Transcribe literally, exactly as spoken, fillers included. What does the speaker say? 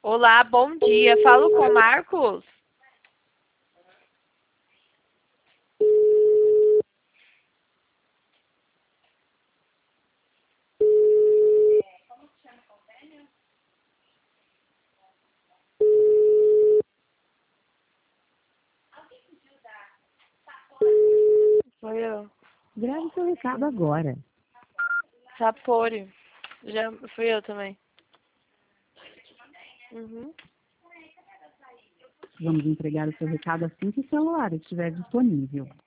Olá, bom dia. Falo com o Marcos? Foi eu. Grave seu recado agora. Sapori. Já fui eu também. Uhum. Vamos entregar o seu recado assim que o celular estiver disponível.